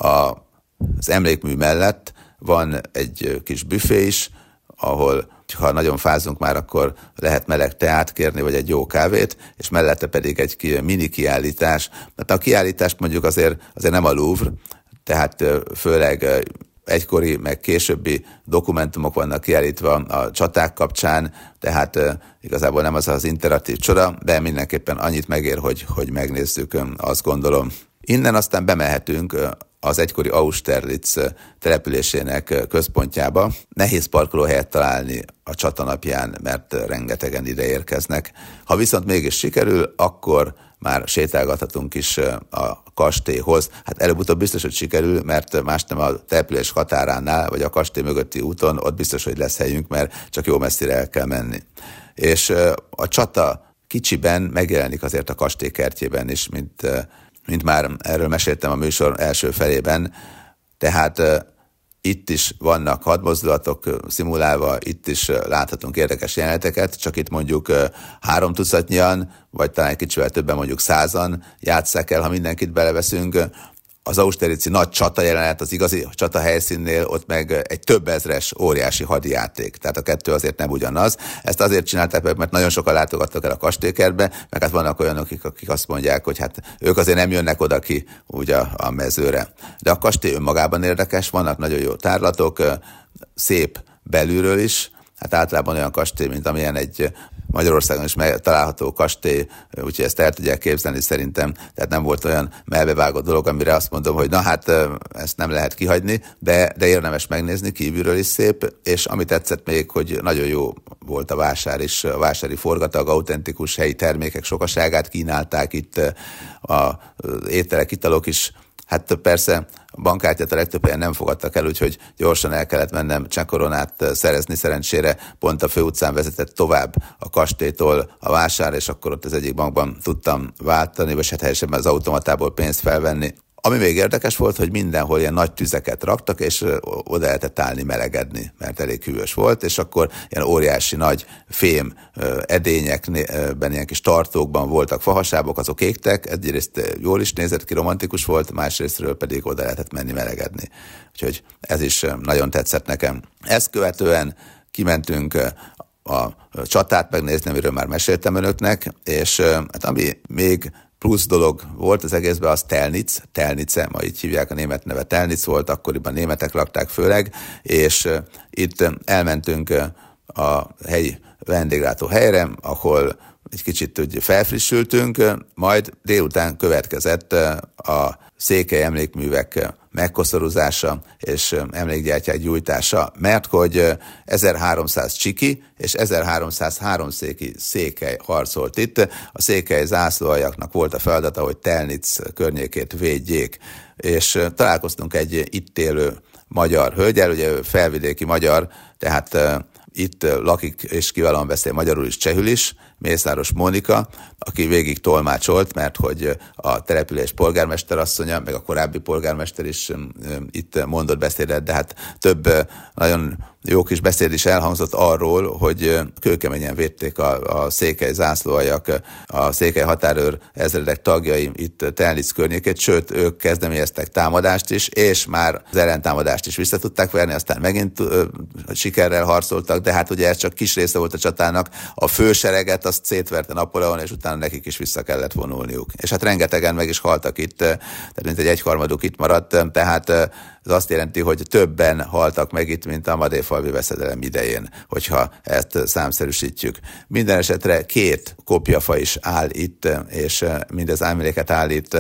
az emlékmű mellett van egy kis büfé is, ahol ha nagyon fázunk már, akkor lehet meleg teát kérni, vagy egy jó kávét, és mellette pedig egy mini kiállítás. Tehát a kiállítást mondjuk azért, azért nem a Louvre, tehát főleg egykori, meg későbbi dokumentumok vannak kiállítva a csaták kapcsán, tehát igazából nem az az interaktív csoda, de mindenképpen annyit megér, hogy, hogy megnézzük, azt gondolom. Innen aztán bemehetünk az egykori Austerlitz településének központjába. Nehéz parkolóhelyet találni a csata napján, mert rengetegen ide érkeznek. Ha viszont mégis sikerül, akkor már sétálgathatunk is a kastélyhoz. Hát előbb-utóbb biztos, hogy sikerül, mert más nem a település határánál, vagy a kastély mögötti úton, ott biztos, hogy lesz helyünk, mert csak jó messzire el kell menni. És a csata kicsiben megjelenik azért a kastély kertjében is, mint, mint már erről meséltem a műsor első felében. Tehát itt is vannak hadmozdulatok szimulálva, itt is láthatunk érdekes jeleneteket, csak itt mondjuk három tucatnyian, vagy talán egy kicsivel többen, mondjuk százan játsszák el, ha mindenkit beleveszünk. Az austerlitzi nagy csata jelenet, az igazi csata helyszínnél, ott meg egy több ezres óriási hadjáték. Tehát a kettő azért nem ugyanaz. Ezt azért csinálták, mert nagyon sokan látogattak el a kastélykertbe, meg hát vannak olyanok, akik, akik azt mondják, hogy hát ők azért nem jönnek oda ki úgy a, a mezőre. De a kastély önmagában érdekes, vannak nagyon jó tárlatok, szép belülről is. Hát általában olyan kastély, mint amilyen egy Magyarországon is található kastély, úgyhogy ezt el tudják képzelni szerintem, tehát nem volt olyan melbevágott dolog, amire azt mondom, hogy na hát ezt nem lehet kihagyni, de, de érdemes megnézni, kívülről is szép, és ami tetszett még, hogy nagyon jó volt a vásár is, a vásári forgatag, autentikus helyi termékek sokaságát kínálták itt, az ételek, italok is. Hát persze a bankkártyát a legtöbb helyen nem fogadtak el, úgyhogy gyorsan el kellett mennem csekoronát szerezni, szerencsére pont a főutcán vezetett tovább a kastélytól a vásár, és akkor ott az egyik bankban tudtam váltani, vagy hát helyesebben az automatából pénzt felvenni. Ami még érdekes volt, hogy mindenhol ilyen nagy tüzeket raktak, és oda lehetett állni melegedni, mert elég hűvös volt, és akkor ilyen óriási nagy fém edényekben, ilyen kis tartókban voltak fahasábok, azok égtek, egyrészt jól is nézett ki, romantikus volt, másrésztről pedig oda lehetett menni melegedni. Úgyhogy ez is nagyon tetszett nekem. Ezt követően kimentünk a csatát megnézni, amiről már meséltem önöknek, és hát ami még plusz dolog volt az egészben, az Telnitz, Telnice, ma így hívják, a német neve Telnitz volt, akkoriban németek lakták főleg, és itt elmentünk a helyi vendéglátó helyre, ahol egy kicsit úgy felfrissültünk, majd délután következett a székely emlékművek megkoszorúzása és emlékgyertyák gyújtása, mert hogy ezerháromszáz csiki és ezerháromszáz háromszéki székely harcolt itt. A székely zászlóaljaknak volt a feladata, hogy Telnitz környékét védjék, és találkoztunk egy itt élő magyar hölgyel, ugye felvidéki magyar, tehát itt lakik és kiválóan beszél magyarul is, csehül is, Mészáros Mónika, aki végig tolmácsolt, mert hogy a település polgármesterasszonya, meg a korábbi polgármester is itt mondott beszédet, de hát több nagyon jó kis beszéd is elhangzott arról, hogy kőkeményen védték a, a székely zászlóaljak, a székely határőr ezredek tagjai itt Telnitz környékét, sőt, ők kezdeményeztek támadást is, és már az ellentámadást is vissza tudták verni, aztán megint uh, sikerrel harcoltak, de hát ugye ez csak kis része volt a csatának, a fősereget azt szétverte Napóleon, és utána nekik is vissza kellett vonulniuk. És hát rengetegen meg is haltak itt, tehát mint egy egyharmaduk itt maradt, tehát ez azt jelenti, hogy többen haltak meg itt, mint a madéfalvi veszedelem idején, hogyha ezt számszerűsítjük. Minden esetre két kopjafa is áll itt, és mindez emléket állít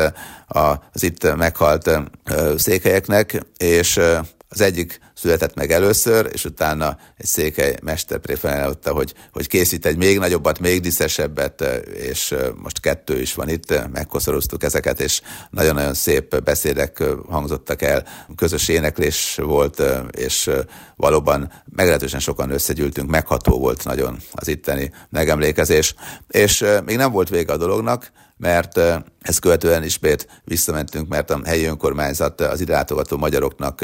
az itt meghalt székelyeknek, és az egyik született meg először, és utána egy székely mesterpré felajánlotta, hogy, hogy készít egy még nagyobbat, még díszesebbet, és most kettő is van itt, megkoszoroztuk ezeket, és nagyon-nagyon szép beszédek hangzottak el, közös éneklés volt, és valóban meglehetősen sokan összegyűltünk, megható volt nagyon az itteni megemlékezés. És még nem volt vége a dolognak, mert ezt követően ismét visszamentünk, mert a helyi önkormányzat az ide látogató magyaroknak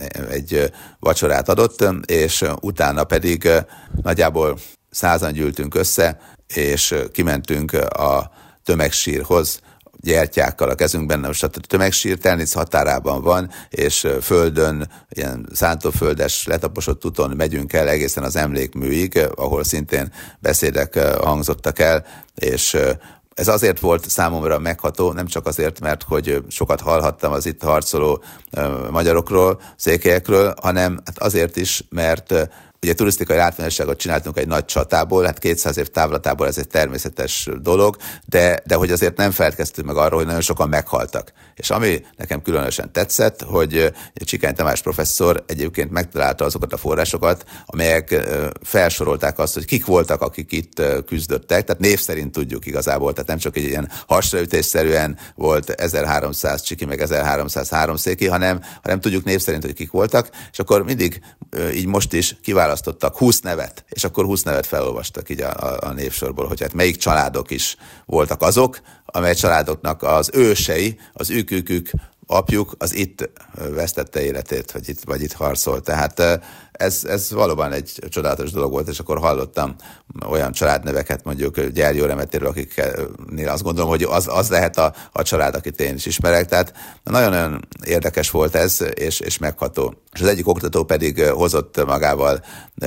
egy vacsorát adott, és utána pedig nagyjából százan gyűltünk össze, és kimentünk a tömegsírhoz, gyertyákkal a kezünkben. Most a tömegsír Telnitz határában van, és földön, ilyen szántóföldes, letaposott úton megyünk el egészen az emlékműig, ahol szintén beszédek hangzottak el, és ez azért volt számomra megható, nem csak azért, mert hogy sokat hallhattam az itt harcoló magyarokról, székelyekről, hanem hát azért is, mert ugye turisztikai látványosságot csináltunk egy nagy csatából, hát kétszáz év távlatából ez egy természetes dolog, de, de hogy azért nem feledkeztünk meg arról, hogy nagyon sokan meghaltak. És ami nekem különösen tetszett, hogy Csikány Tamás professzor egyébként megtalálta azokat a forrásokat, amelyek felsorolták azt, hogy kik voltak, akik itt küzdöttek, tehát név szerint tudjuk igazából, tehát nem csak egy ilyen hasraütésszerűen volt ezerháromszáz csiki, meg ezerháromszázhárom széki, hanem, hanem tudjuk név szerint, hogy kik voltak, és akkor mindig így most is kiválasztottak húsz nevet, és akkor húsz nevet felolvastak így a, a, a névsorból, hogy hát melyik családok is voltak azok, amely családoknak az ősei, az ükükük, apjuk az itt vesztette életét, vagy itt, vagy itt harcolt. Tehát ez, ez valóban egy csodálatos dolog volt, és akkor hallottam olyan családneveket, mondjuk Gyergyó Remetéről, akiknél azt gondolom, hogy az, az lehet a, a család, akit én is ismerek. Tehát nagyon-nagyon érdekes volt ez, és, és megható. És az egyik oktató pedig hozott magával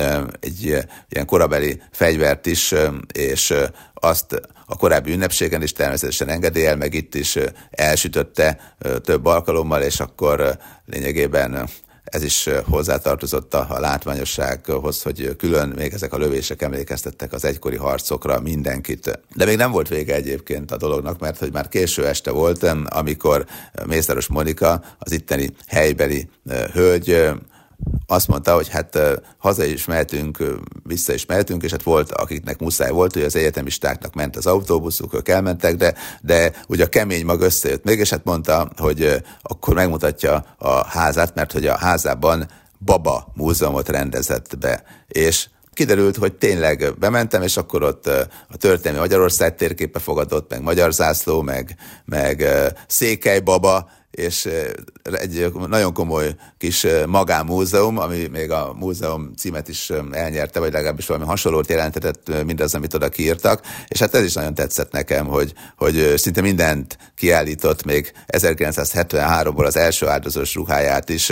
egy ilyen korabeli fegyvert is, és azt a korábbi ünnepségen is természetesen engedélyel, meg itt is elsütötte több alkalommal, és akkor lényegében ez is hozzátartozott a, a látványossághoz, hogy külön még ezek a lövések emlékeztettek az egykori harcokra mindenkit. De még nem volt vége egyébként a dolognak, mert hogy már késő este volt, amikor Mészáros Monika, az itteni helybeli hölgy, azt mondta, hogy hát haza is mehetünk, vissza is mehetünk, és hát volt, akiknek muszáj volt, hogy az egyetemistáknak ment az autóbuszuk, ők elmentek, de, de ugye a kemény mag összejött még, és hát mondta, hogy akkor megmutatja a házát, mert hogy a házában baba múzeumot rendezett be, és kiderült, hogy tényleg bementem, és akkor ott a történelmi Magyarország térképe fogadott, meg magyar zászló, meg, meg székely baba, és egy nagyon komoly kis magánmúzeum, ami még a múzeum címet is elnyerte, vagy legalábbis valami hasonlót jelentetett mindaz, amit oda kiírtak, és hát ez is nagyon tetszett nekem, hogy, hogy szinte mindent kiállított, még ezerkilencszázhetvenháromból az első áldozós ruháját is,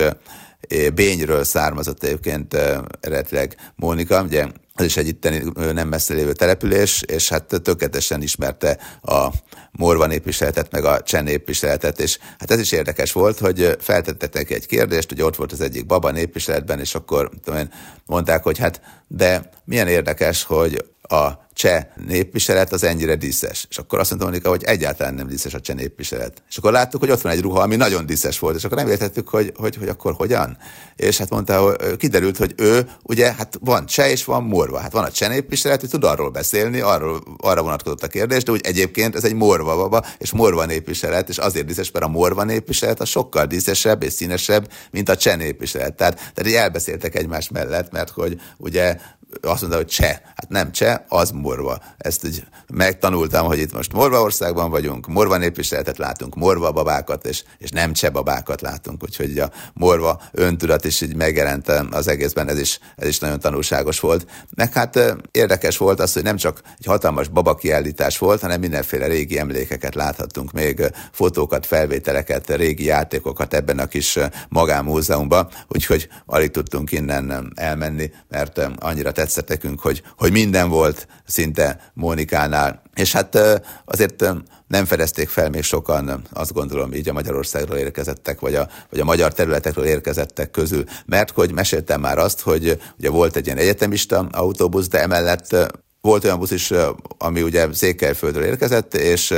Bényről származott egyébként eredetileg Mónika, ugye ez is egy itteni nem messze lévő település, és hát tökéletesen ismerte a morva népviseletet, meg a cseh népviseletet, és hát ez is érdekes volt, hogy feltettek neki egy kérdést, hogy ott volt az egyik baba népviseletben, és akkor tudom, mondták, hogy hát de milyen érdekes, hogy a cseh népviselet az ennyire díszes. És akkor azt mondta Monika, hogy egyáltalán nem díszes a cseh népviselet. És akkor láttuk, hogy ott van egy ruha, ami nagyon díszes volt, és akkor nem értettük, hogy, hogy, hogy akkor hogyan. És hát mondta, hogy kiderült, hogy ő, ugye, hát van cseh és van morva. Hát van a cseh népviselet, hogy tud arról beszélni, arról, arra vonatkozott a kérdés, de úgy egyébként ez egy morva baba, és morva népviselet, és azért díszes, mert a morva népviselet a sokkal díszesebb és színesebb, mint a cseh népviselet. Tehát, tehát így elbeszéltek egymás mellett, mert hogy ugye azt mondta, hogy cseh. Hát nem cseh, az morva. Ezt így megtanultam, hogy itt most Morvaországban vagyunk, morva népviseletet látunk, morva babákat, és, és nem cseh babákat látunk. Úgyhogy a morva öntudat is így megjelent az egészben, ez is, ez is nagyon tanulságos volt. Meg hát érdekes volt az, hogy nem csak egy hatalmas babakiállítás volt, hanem mindenféle régi emlékeket láthattunk, még fotókat, felvételeket, régi játékokat ebben a kis magánmúzeumban, úgyhogy alig tudtunk innen elmenni, mert annyira tetszett nekünk, hogy, hogy minden volt szinte Mónikánál. És hát azért nem fedezték fel még sokan, azt gondolom, így a Magyarországról érkezettek, vagy a, vagy a magyar területekről érkezettek közül, mert hogy meséltem már azt, hogy ugye volt egy ilyen egyetemista autóbusz, de emellett volt olyan busz is, ami ugye Székelyföldről érkezett, és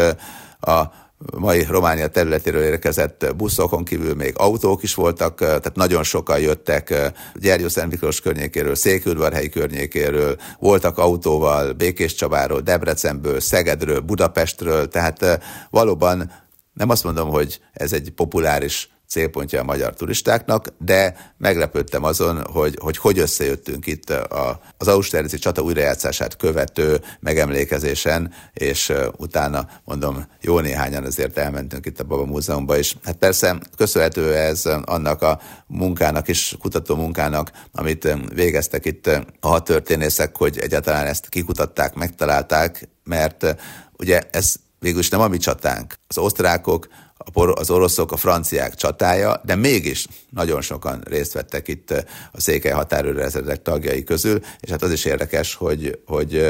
a mai Románia területéről érkezett buszokon kívül még autók is voltak, tehát nagyon sokan jöttek Gyergyó-Szent Miklós környékéről, Székelyudvarhelyi környékéről, voltak autóval Békéscsabáról, Debrecenből, Szegedről, Budapestről, tehát valóban nem azt mondom, hogy ez egy populáris célpontja a magyar turistáknak, de meglepődtem azon, hogy hogy, hogy összejöttünk itt a, az austerlizi csata újrajátszását követő megemlékezésen, és utána, mondom, jó néhányan azért elmentünk itt a Baba Múzeumba is. Hát persze köszönhető ez annak a munkának is, kutató munkának, amit végeztek itt a hadtörténészek, hogy egyáltalán ezt kikutatták, megtalálták, mert ugye ez végülis nem a mi csatánk. Az osztrákok, az oroszok, a franciák csatája, de mégis nagyon sokan részt vettek itt a székely határőrezredek tagjai közül, és hát az is érdekes, hogy, hogy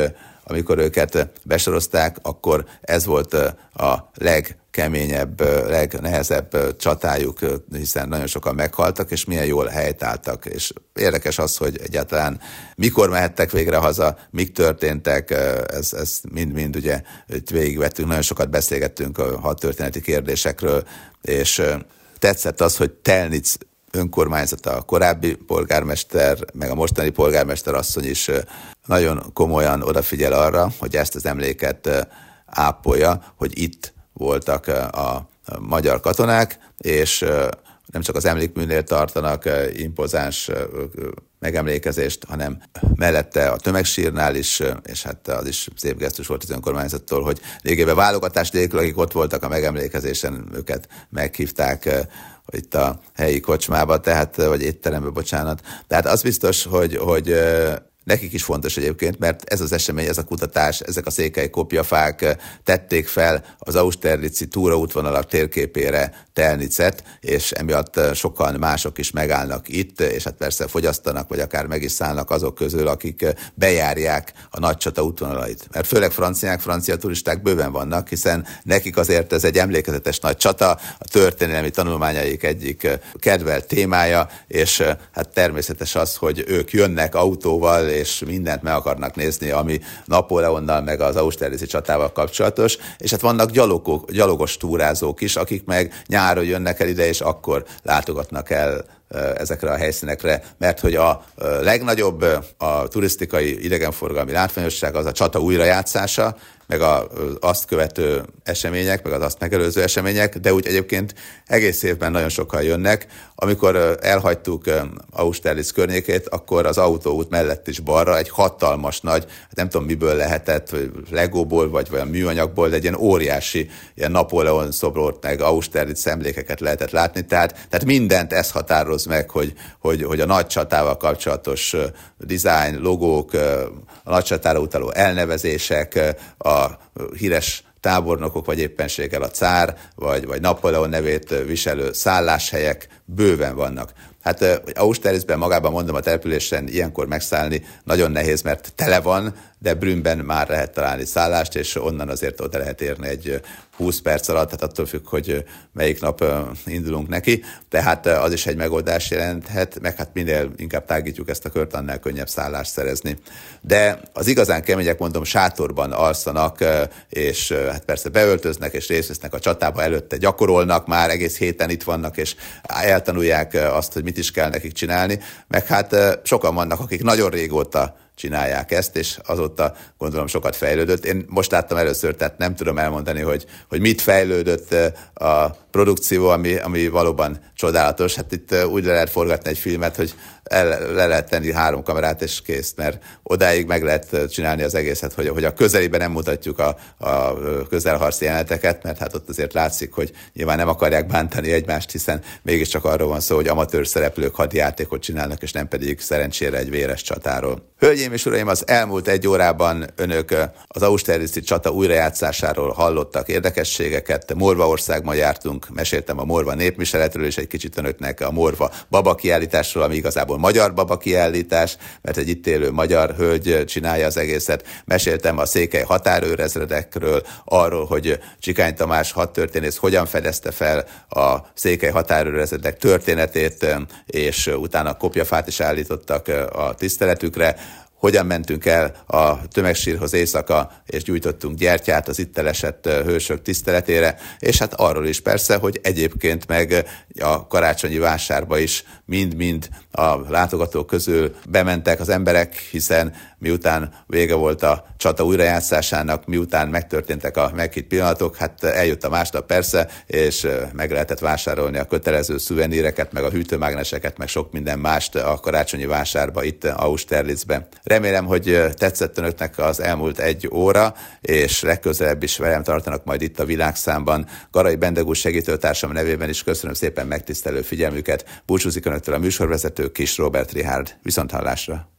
amikor őket besorozták, akkor ez volt a legkeményebb, legnehezebb csatájuk, hiszen nagyon sokan meghaltak, és milyen jól helytálltak. És érdekes az, hogy egyáltalán mikor mehettek végre haza, mik történtek, ez, ez mind-mind ugye itt végigvettünk, nagyon sokat beszélgettünk a hadtörténeti kérdésekről, és tetszett az, hogy Telnic önkormányzata, a korábbi polgármester, meg a mostani polgármester asszony is nagyon komolyan odafigyel arra, hogy ezt az emléket ápolja, hogy itt voltak a magyar katonák, és nem csak az emlékműnél tartanak impozáns megemlékezést, hanem mellette a tömegsírnál is, és hát az is szép gesztus volt az önkormányzattól, hogy lényegében válogatás nélkül, akik ott voltak a megemlékezésen, őket meghívták itt a helyi kocsmába, tehát, vagy étterembe, bocsánat. Tehát az biztos, hogy, hogy nekik is fontos egyébként, mert ez az esemény, ez a kutatás, ezek a székely kopjafák tették fel az austerlitzi túraútvonalak térképére Telnicet, és emiatt sokan mások is megállnak itt, és hát persze fogyasztanak, vagy akár meg is szállnak azok közül, akik bejárják a nagy csata útvonalait. Mert főleg franciák, francia turisták bőven vannak, hiszen nekik azért ez egy emlékezetes nagy csata, a történelmi tanulmányaik egyik kedvelt témája, és hát természetes az, hogy ők jönnek autóval, és mindent meg akarnak nézni, ami Napóleonnal meg az austerlitzi csatával kapcsolatos, és hát vannak gyalogok, gyalogos túrázók is, akik meg nyáron jönnek el ide, és akkor látogatnak el ezekre a helyszínekre, mert hogy a legnagyobb a turisztikai idegenforgalmi látványosság az a csata újrajátszása, meg az azt követő események, meg az azt megelőző események, de úgy egyébként egész évben nagyon sokan jönnek. Amikor elhagytuk Austerlitz környékét, akkor az autóút mellett is balra egy hatalmas nagy, nem tudom miből lehetett, legóból vagy olyan műanyagból, de egy ilyen óriási ilyen Napóleon szobrot, meg Austerlitz emlékeket lehetett látni. Tehát, tehát mindent ez határoz meg, hogy, hogy, hogy a nagy csatával kapcsolatos design, logók, a nagy csatára utaló elnevezések, a híres tábornokok, vagy éppenséggel a cár, vagy, vagy Napóleon nevét viselő szálláshelyek bőven vannak. Hát Austerlitzben magában mondom, a településen ilyenkor megszállni nagyon nehéz, mert tele van, de Brünnben már lehet találni szállást, és onnan azért oda lehet érni egy húsz perc alatt, tehát attól függ, hogy melyik nap indulunk neki. Tehát az is egy megoldás jelenthet, meg hát minél inkább tágítjuk ezt a kört, annál könnyebb szállást szerezni. De az igazán kemények, mondom, sátorban alszanak, és hát persze beöltöznek, és részt vesznek a csatába, előtte gyakorolnak, már egész héten itt vannak, és eltanulják azt, hogy mit is kell nekik csinálni, meg hát sokan vannak, akik nagyon régóta csinálják ezt, és azóta gondolom sokat fejlődött. Én most láttam először, tehát nem tudom elmondani, hogy, hogy mit fejlődött a produkció, ami, ami valóban csodálatos. Hát itt úgy le lehet forgatni egy filmet, hogy el, le lehet tenni három kamerát, és kész, mert odáig meg lehet csinálni az egészet, hogy, hogy a közelében nem mutatjuk a, a közelharci jeleneteket, mert hát ott azért látszik, hogy nyilván nem akarják bántani egymást, hiszen mégiscsak arról van szó, hogy amatőr szereplők hadjátékot csinálnak, és nem pedig szerencsére egy véres csatáról. Hölgyeim és uraim, az elmúlt egy órában önök az austerlitzi csata újrajátszásáról hallottak érdekességeket. Morvaországban jártunk, meséltem a morva népviseletről, és egy kicsit önöknek a morva baba kiállításról, ami igazából magyar baba kiállítás, mert egy itt élő magyar hölgy csinálja az egészet. Meséltem a székely határőrezredekről, arról, hogy Csikány Tamás hadtörténész hogyan fedezte fel a székely határőrezredek történetét, és utána kopjafát is állítottak a tiszteletükre. Hogyan mentünk el a tömegsírhoz éjszaka, és gyújtottunk gyertyát az itt elesett hősök tiszteletére, és hát arról is persze, hogy egyébként meg a karácsonyi vásárba is mind-mind a látogatók közül bementek az emberek, hiszen miután vége volt a csata újrajátszásának, miután megtörténtek a meghitt pillanatok, hát eljött a másnap persze, és meg lehetett vásárolni a kötelező szuveníreket, meg a hűtőmágneseket, meg sok minden mást a karácsonyi vásárba itt Austerlitzben. Remélem, hogy tetszett önöknek az elmúlt egy óra, és legközelebb is velem tartanak majd itt a Világszámban. Garai Bendegúz segítőtársam nevében is köszönöm szépen megtisztelő figyelmüket. Búcsúzik önöktől a műsorvezető Kis Róbert Richárd. Viszonthallásra!